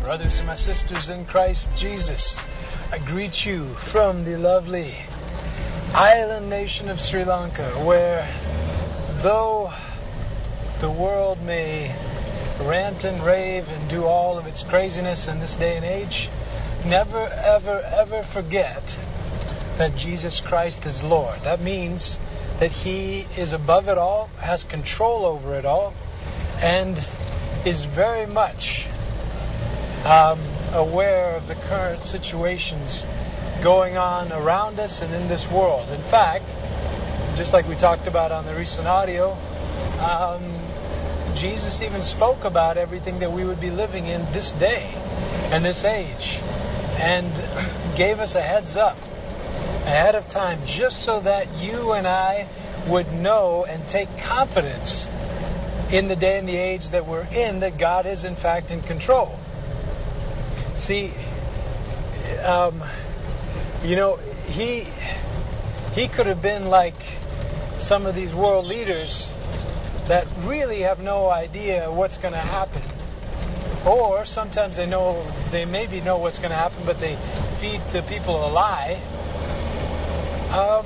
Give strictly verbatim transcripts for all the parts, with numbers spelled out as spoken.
brothers and my sisters in Christ Jesus, I greet you from the lovely island nation of Sri Lanka, where though the world may rant and rave and do all of its craziness in this day and age, never, ever, ever forget that Jesus Christ is Lord. That means that He is above it all, has control over it all, and is very much um, aware of the current situations going on around us and in this world. In fact, just like we talked about on the recent audio, um, Jesus even spoke about everything that we would be living in this day and this age, and gave us a heads up ahead of time, just so that you and I would know and take confidence in the day and the age that we're in, that God is in fact in control. See, um, you know, he he could have been like some of these world leaders that really have no idea what's going to happen. Or sometimes they know, they maybe know what's going to happen, but they feed the people a lie. Um,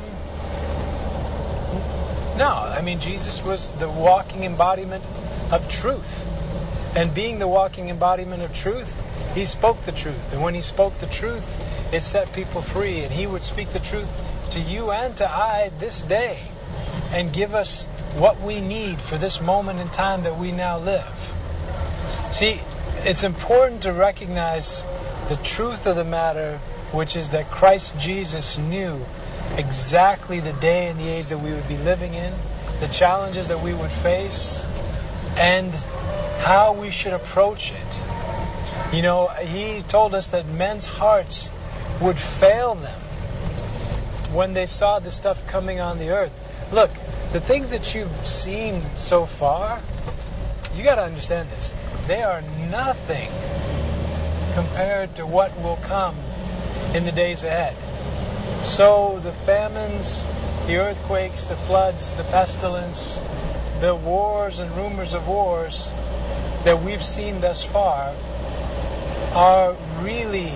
no, I mean, Jesus was the walking embodiment of truth. And being the walking embodiment of truth, He spoke the truth. And when He spoke the truth, it set people free. And He would speak the truth to you and to I this day, and give us what we need for this moment in time that we now live. See, it's important to recognize the truth of the matter, which is that Christ Jesus knew exactly the day and the age that we would be living in, the challenges that we would face, and how we should approach it. You know, He told us that men's hearts would fail them when they saw the stuff coming on the earth. Look, the things that you've seen so far, you got to understand this. They are nothing compared to what will come in the days ahead. So the famines, the earthquakes, the floods, the pestilence, the wars and rumors of wars that we've seen thus far are really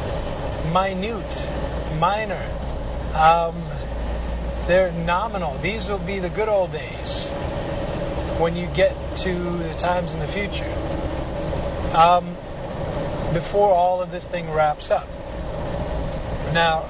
minute, minor. Um, they're nominal. These will be the good old days when you get to the times in the future, um, before all of this thing wraps up. Now,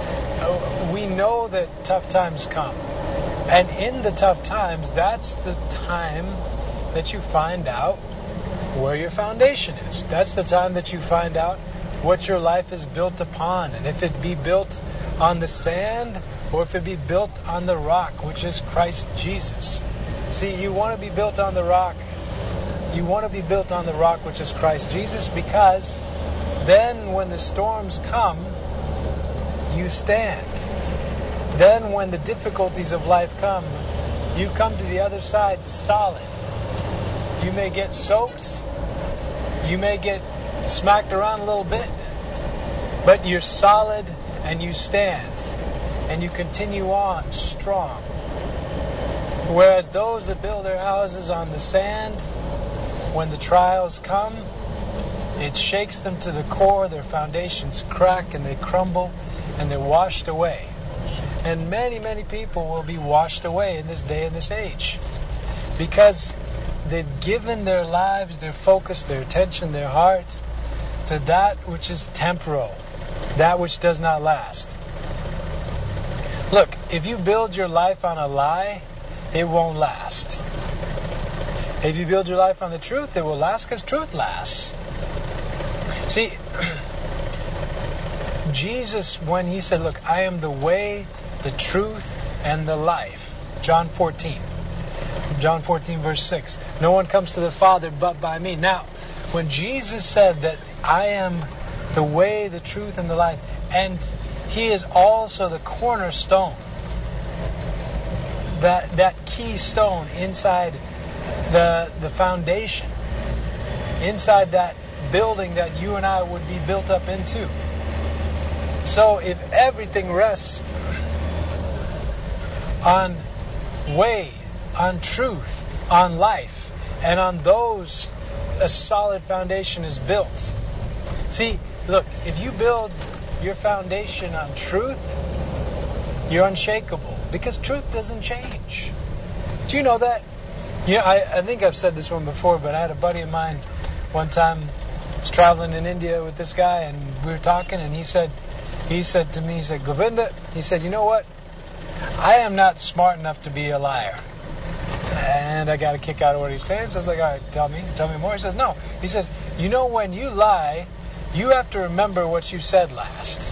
we know that tough times come. And in the tough times, that's the time that you find out where your foundation is. That's the time that you find out what your life is built upon. And if it be built on the sand, or if it be built on the rock, which is Christ Jesus. See, you want to be built on the rock. You want to be built on the rock, which is Christ Jesus, because then when the storms come, you stand. Then when the difficulties of life come, you come to the other side solid. You may get soaked. You may get smacked around a little bit. But you're solid and you stand. And you continue on strong. Whereas those that build their houses on the sand, when the trials come, it shakes them to the core, their foundations crack and they crumble and they're washed away. And many, many people will be washed away in this day and this age, because they've given their lives, their focus, their attention, their heart to that which is temporal, that which does not last. Look, if you build your life on a lie, it won't last. If you build your life on the truth, it will last, because truth lasts. See, Jesus, when He said, look, I am the way, the truth, and the life. John fourteen. John fourteen, verse six. No one comes to the Father but by me. Now, when Jesus said that I am the way, the truth, and the life, and He is also the cornerstone, that that keystone inside the the foundation, inside that building that you and I would be built up into. So if everything rests on way, on truth, on life, and on those a solid foundation is built, See, look, if you build your foundation on truth, you're unshakable because truth doesn't change. Do you know that? Yeah, I, I think I've said this one before, but I had a buddy of mine one time. I was traveling in India with this guy, and we were talking, and he said, he said to me, he said, Govinda, he said, you know what? I am not smart enough to be a liar. And I got a kick out of what he's saying. So I was like, all right, tell me, tell me more. He says, no. He says, you know, when you lie, you have to remember what you said last.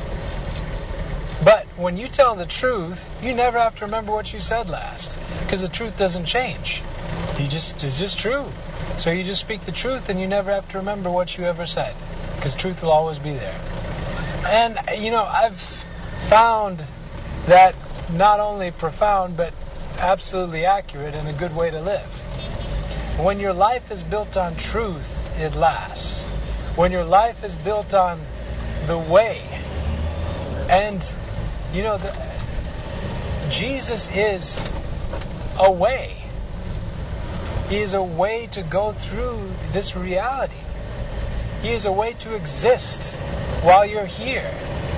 But when you tell the truth, you never have to remember what you said last, because the truth doesn't change. You just it's just true. So you just speak the truth, and you never have to remember what you ever said, because truth will always be there. And you know, I've found that not only profound, but absolutely accurate and a good way to live. When your life is built on truth, it lasts. When your life is built on the way, and you know, the, Jesus is a way. He is a way to go through this reality. He is a way to exist while you're here.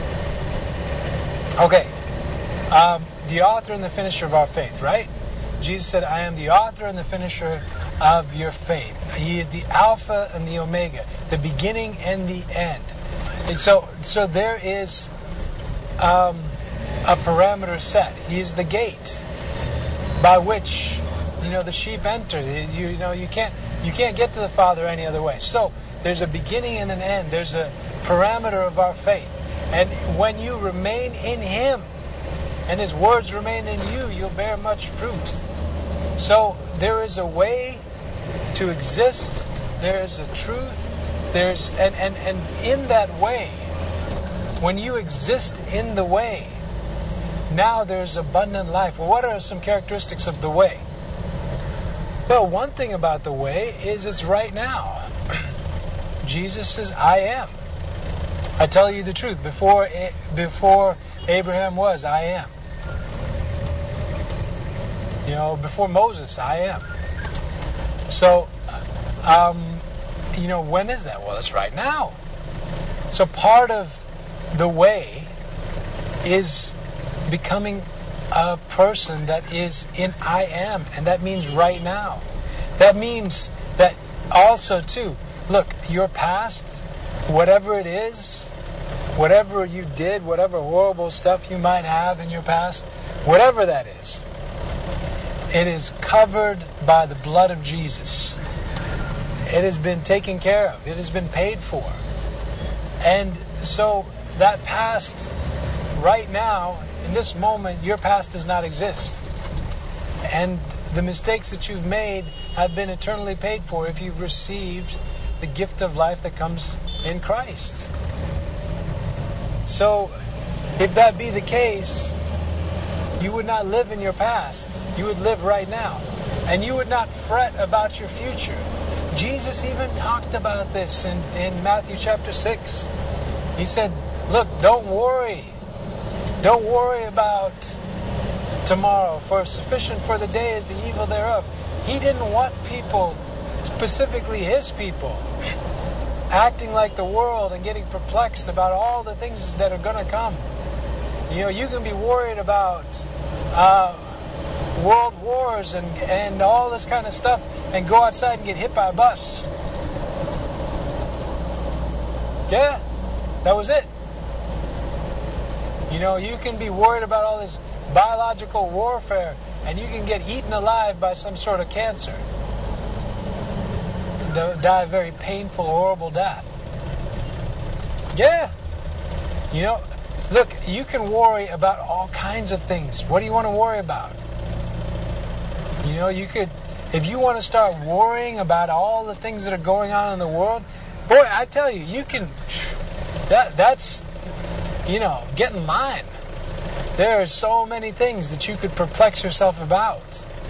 Okay, um, the author and the finisher of our faith, right? Jesus said, I am the author and the finisher of your faith. He is the Alpha and the Omega, the beginning and the end. And so, so there is um, a parameter set. He is the gate by which, you know, the sheep enter. You, you know, you can't you can't get to the Father any other way. So there's a beginning and an end. There's a parameter of our faith. And when you remain in Him and His words remain in you, you'll bear much fruit. So there is a way to exist. There is a truth. There's and, and, and in that way, when you exist in the way, now there's abundant life. Well, what are some characteristics of the way? Well, one thing about the way is it's right now. Jesus says, I am. I tell you the truth. Before before Abraham was, I am. You know, before Moses, I am. So, um, you know, when is that? Well, it's right now. So part of the way is becoming a person that is in I am, and that means right now. That means that also too, look, your past, whatever it is, whatever you did, whatever horrible stuff you might have in your past, whatever that is, it is covered by the blood of Jesus. It has been taken care of. It has been paid for. And so that past, right now, in this moment, your past does not exist. And the mistakes that you've made have been eternally paid for if you've received the gift of life that comes in Christ. So, if that be the case, you would not live in your past. You would live right now. And you would not fret about your future. Jesus even talked about this in, in Matthew chapter six. He said, look, don't worry. Don't worry about tomorrow, for sufficient for the day is the evil thereof. He didn't want people, specifically His people, acting like the world and getting perplexed about all the things that are going to come. You know, you can be worried about uh, world wars and, and all this kind of stuff and go outside and get hit by a bus. Yeah, that was it. You know, you can be worried about all this biological warfare and you can get eaten alive by some sort of cancer. Die a very painful, horrible death. Yeah. You know, look, you can worry about all kinds of things. What do you want to worry about? You know, you could, if you want to start worrying about all the things that are going on in the world, boy, I tell you, you can, that that's, you know, get in line. There are so many things that you could perplex yourself about.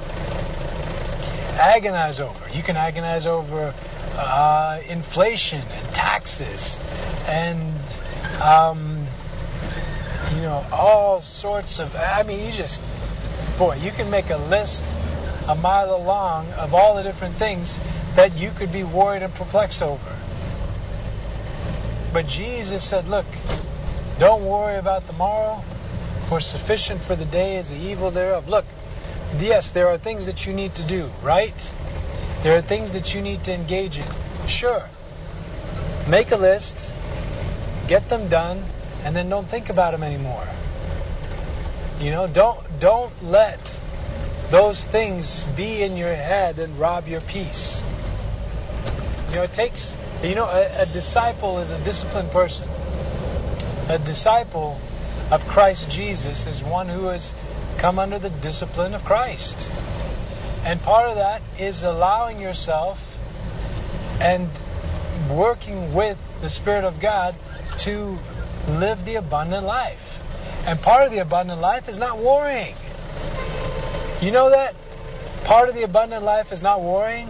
Agonize over. You can agonize over uh, inflation and taxes and, um, you know, all sorts of, I mean, you just, boy, you can make a list a mile long of all the different things that you could be worried and perplexed over. But Jesus said, look, don't worry about tomorrow, for sufficient for the day is the evil thereof. Look, yes, there are things that you need to do, right? There are things that you need to engage in. Sure. Make a list, get them done, and then don't think about them anymore. You know, don't don't let those things be in your head and rob your peace. You know, it takes, you know, a, a disciple is a disciplined person. A disciple of Christ Jesus is one who has come under the discipline of Christ. And part of that is allowing yourself and working with the Spirit of God to live the abundant life. And part of the abundant life is not worrying. You know that? Part of the abundant life is not worrying.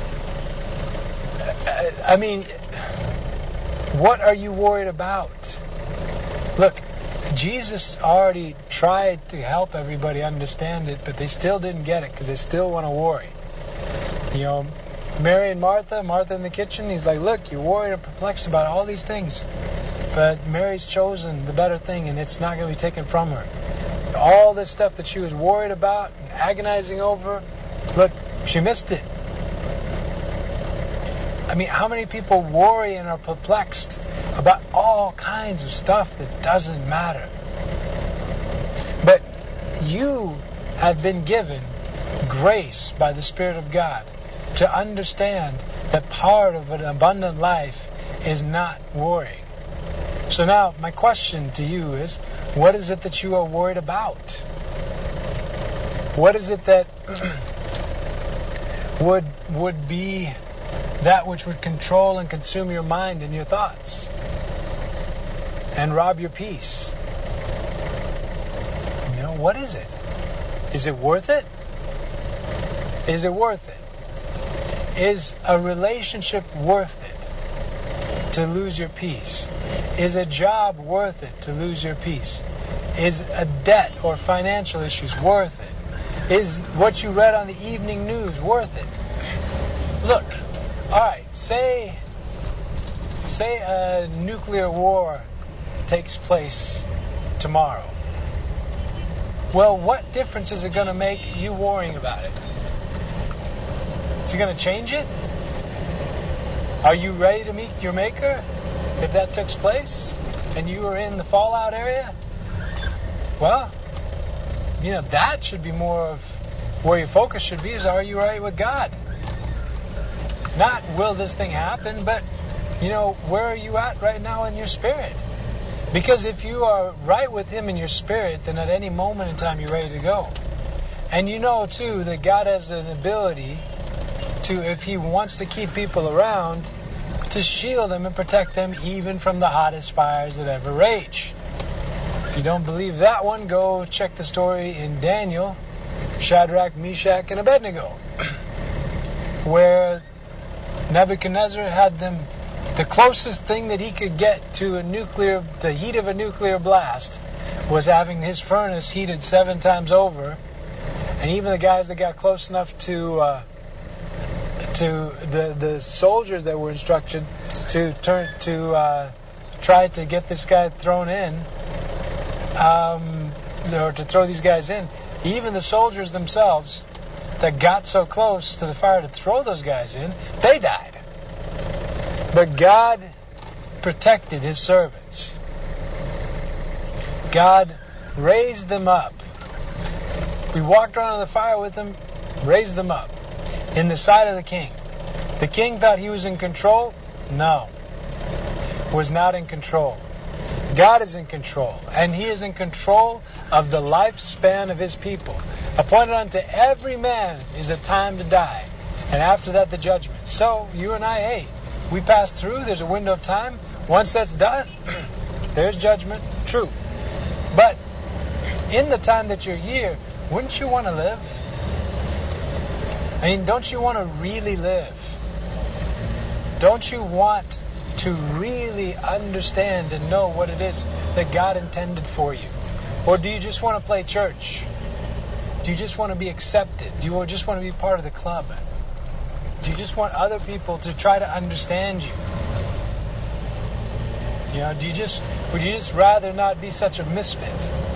I mean, what are you worried about? Look, Jesus already tried to help everybody understand it, but they still didn't get it because they still want to worry. You know, Mary and Martha, Martha in the kitchen, he's like, look, you're worried and perplexed about all these things, but Mary's chosen the better thing and it's not going to be taken from her. All this stuff that she was worried about and agonizing over, look, she missed it. I mean, how many people worry and are perplexed about all kinds of stuff that doesn't matter? But you have been given grace by the Spirit of God to understand that part of an abundant life is not worrying. So now, my question to you is, what is it that you are worried about? What is it that would would be that which would control and consume your mind and your thoughts and rob your peace? You know, what is it? Is it worth it? Is it worth it? Is a relationship worth it to lose your peace? Is a job worth it to lose your peace? Is a debt or financial issues worth it? Is what you read on the evening news worth it? Look, all right, say, say a nuclear war takes place tomorrow. Well, what difference is it going to make you worrying about it? Is it going to change it? Are you ready to meet your Maker if that took place and you were in the fallout area? Well, you know, that should be more of where your focus should be, is are you right with God? Not will this thing happen, but, you know, where are you at right now in your spirit? Because if you are right with Him in your spirit, then at any moment in time you're ready to go. And you know, too, that God has an ability to, if He wants to keep people around, to shield them and protect them even from the hottest fires that ever rage. If you don't believe that one, go check the story in Daniel, Shadrach, Meshach, and Abednego, where Nebuchadnezzar had them, the closest thing that he could get to a nuclear, the heat of a nuclear blast, was having his furnace heated seven times over. And even the guys that got close enough to uh, to the the soldiers that were instructed to turn to uh, try to get this guy thrown in, um, or to throw these guys in. Even the soldiers themselves that got so close to the fire to throw those guys in, they died. But God protected His servants. God raised them up. We walked around in the fire with them, raised them up in the sight of the king. The king thought he was in control? No. Was not in control. God is in control, and He is in control of the lifespan of His people. Appointed unto every man is a time to die, and after that the judgment. So, you and I, hey, we pass through, there's a window of time. Once that's done, there's judgment, true. But in the time that you're here, wouldn't you want to live? I mean, don't you want to really live? Don't you want to really understand and know what it is that God intended for you? Or do you just want to play church? Do you just want to be accepted? Do you just want to be part of the club? Do you just want other people to try to understand you? You know, do you just would you just rather not be such a misfit?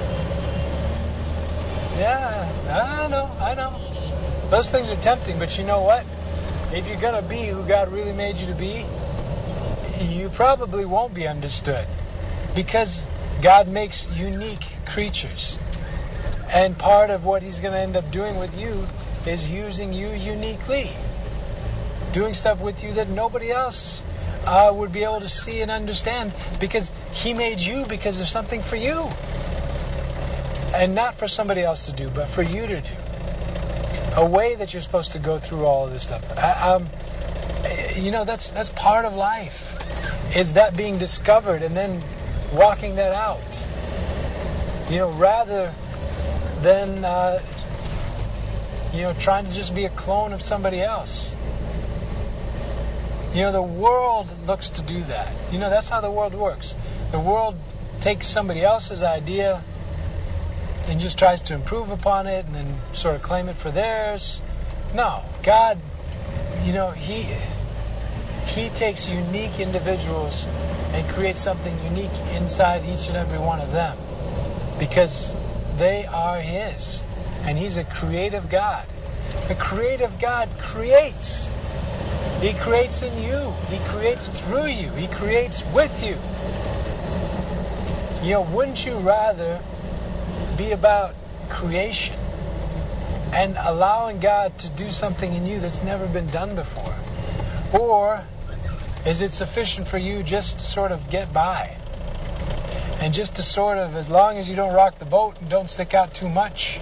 Yeah, I know, I know. Those things are tempting, but you know what? If you're going to be who God really made you to be, you probably won't be understood. Because God makes unique creatures. And part of what He's going to end up doing with you is using you uniquely. Doing stuff with you that nobody else uh, would be able to see and understand. Because He made you because there's something for you. And not for somebody else to do, but for you to do. A way that you're supposed to go through all of this stuff. I, um, you know, that's that's part of life. Is that being discovered and then walking that out. You know, rather than, uh, you know, trying to just be a clone of somebody else. You know, the world looks to do that. You know, that's how the world works. The world takes somebody else's idea and just tries to improve upon it and then sort of claim it for theirs. No, God, you know, He He takes unique individuals and creates something unique inside each and every one of them because they are His. And He's a creative God. A creative God creates. He creates in you. He creates through you. He creates with you. You know, wouldn't you rather be about creation and allowing God to do something in you that's never been done before? Or is it sufficient for you just to sort of get by? And just to sort of, as long as you don't rock the boat and don't stick out too much.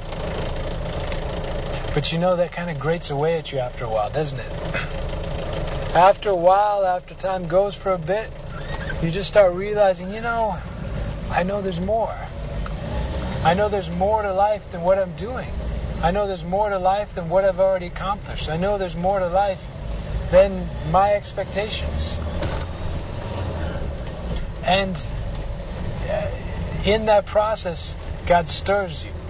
But you know, that kind of grates away at you after a while, doesn't it? After a while, after time goes for a bit, you just start realizing, you know, I know there's more. I know there's more to life than what I'm doing. I know there's more to life than what I've already accomplished. I know there's more to life than my expectations. And in that process, God stirs you.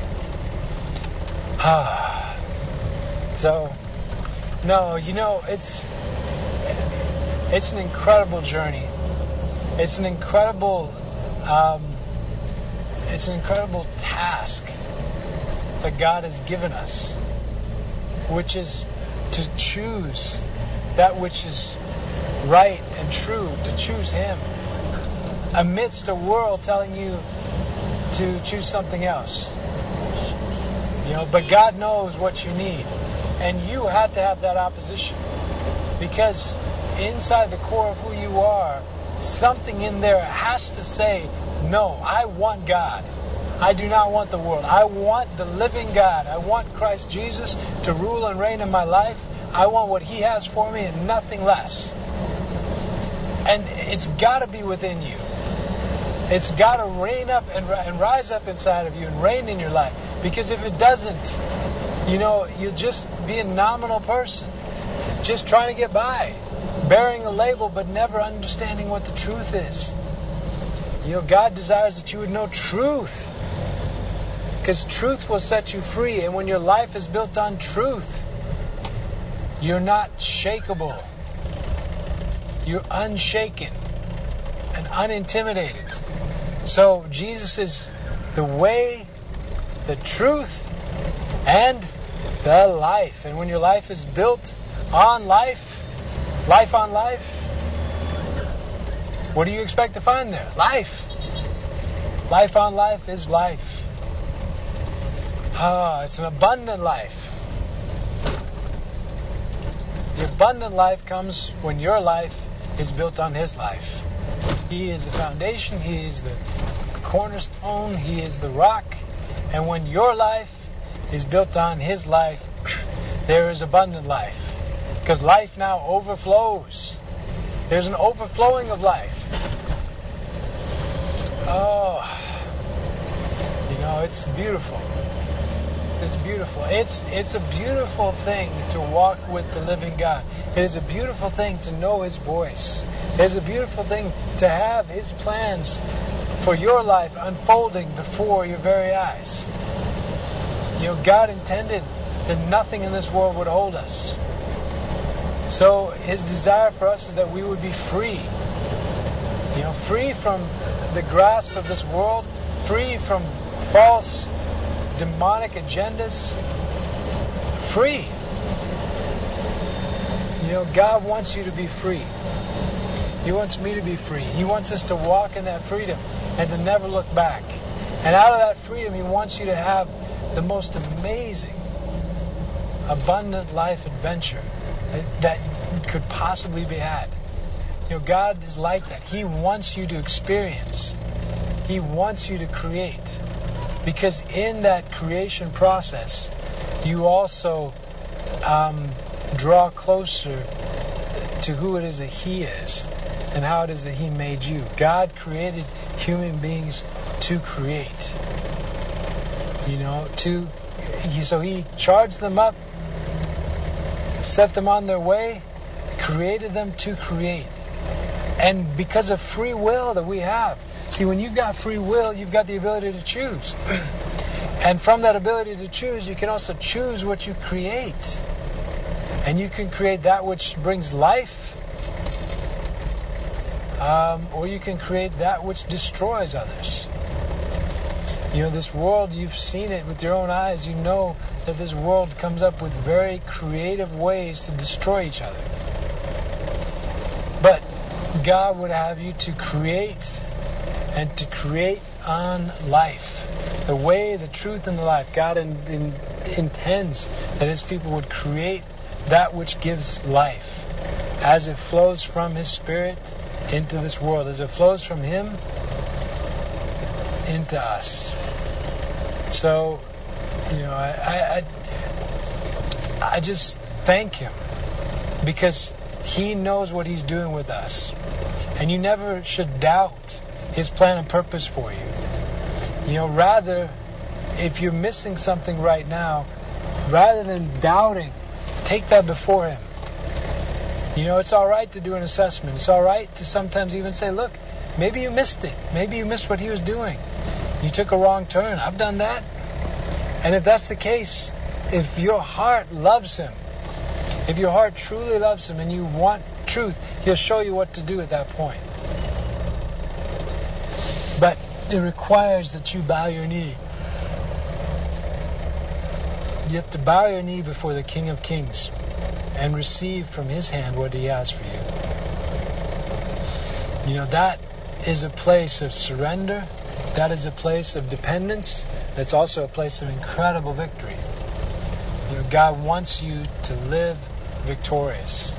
Ah. So, no, you know, it's it's an incredible journey. It's an incredible um, it's an incredible task that God has given us, which is to choose that which is right and true, to choose Him amidst a world telling you to choose something else. You know, but God knows what you need, and you have to have that opposition, because inside the core of who you are, something in there has to say, no, I want God. I do not want the world. I want the living God. I want Christ Jesus to rule and reign in my life. I want what He has for me and nothing less. And it's got to be within you. It's got to reign up and, and rise up inside of you and reign in your life. Because if it doesn't, you know, you'll just be a nominal person, just trying to get by, bearing a label but never understanding what the truth is. You know, God desires that you would know truth, because truth will set you free. And when your life is built on truth, you're not shakeable. You're unshaken and unintimidated. So Jesus is the way, the truth, and the life. And when your life is built on life, life on life, what do you expect to find there? Life. Life on life is life. Ah, it's an abundant life. The abundant life comes when your life is built on His life. He is the foundation. He is the cornerstone. He is the rock. And when your life is built on His life, there is abundant life. Because life now overflows. There's an overflowing of life. Oh, you know, it's beautiful. It's beautiful. It's it's a beautiful thing to walk with the living God. It is a beautiful thing to know His voice. It is a beautiful thing to have His plans for your life unfolding before your very eyes. You know, God intended that nothing in this world would hold us. So His desire for us is that we would be free. You know, free from the grasp of this world, free from false demonic agendas, free. You know, God wants you to be free. He wants me to be free. He wants us to walk in that freedom and to never look back. And out of that freedom, He wants you to have the most amazing, abundant life adventure that could possibly be had. You know, God is like that. He wants you to experience. He wants you to create. Because in that creation process, you also um, draw closer to who it is that He is and how it is that He made you. God created human beings to create. You know, to he, so He charged them up, set them on their way, created them to create. And because of free will that we have. See, when you've got free will, you've got the ability to choose. And from that ability to choose, you can also choose what you create. And you can create that which brings life, um, or you can create that which destroys others. You know, this world, you've seen it with your own eyes. You know that this world comes up with very creative ways to destroy each other. But God would have you to create, and to create on life. The way, the truth, and the life. God in, in, intends that His people would create that which gives life as it flows from His Spirit into this world, as it flows from Him into us. So, you know, I, I, I just thank Him because He knows what He's doing with us. And you never should doubt His plan and purpose for you. You know, rather, if you're missing something right now, rather than doubting, take that before Him. You know, it's all right to do an assessment. It's all right to sometimes even say, look, maybe you missed it. Maybe you missed what He was doing. You took a wrong turn. I've done that. And if that's the case, if your heart loves Him, if your heart truly loves Him and you want truth, He'll show you what to do at that point. But it requires that you bow your knee. You have to bow your knee before the King of Kings and receive from His hand what He has for you. You know, that is a place of surrender. That is a place of dependence. It's also a place of incredible victory. You know, God wants you to live victorious.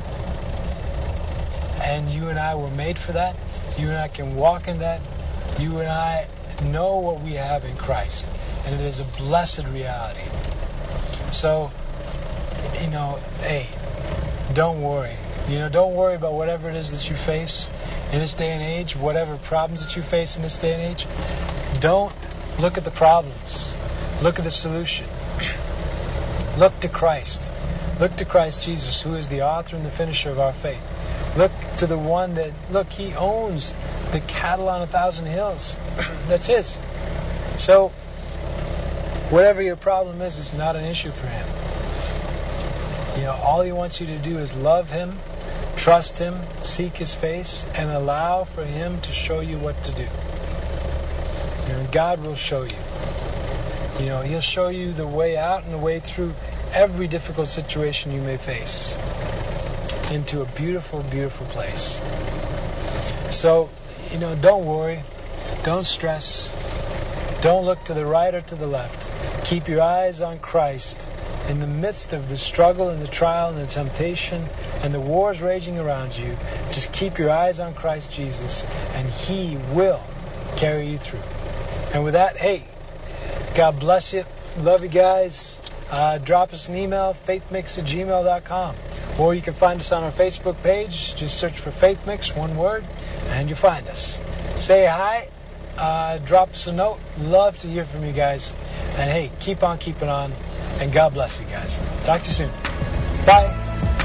And you and I were made for that. You and I can walk in that. You and I know what we have in Christ. And it is a blessed reality. So, you know, hey, don't worry. You know, don't worry about whatever it is that you face in this day and age, whatever problems that you face in this day and age. Don't look at the problems. Look at the solution. Look to Christ. Look to Christ Jesus, who is the author and the finisher of our faith. Look to the one that, look, He owns the cattle on a thousand hills. That's His. So, whatever your problem is, it's not an issue for Him. You know, all He wants you to do is love Him, trust Him, seek His face, and allow for Him to show you what to do. You know, God will show you. You know, He'll show you the way out and the way through every difficult situation you may face into a beautiful, beautiful place. So, you know, don't worry. Don't stress. Don't look to the right or to the left. Keep your eyes on Christ in the midst of the struggle and the trial and the temptation and the wars raging around you. Just keep your eyes on Christ Jesus, and He will carry you through. And with that, hey, God bless you. Love you guys. Uh, drop us an email, faithmix at gmail dot com. Or you can find us on our Facebook page. Just search for FaithMix, one word, and you'll find us. Say hi. Uh, drop us a note. Love to hear from you guys. And hey, keep on keeping on. And God bless you guys. Talk to you soon. Bye.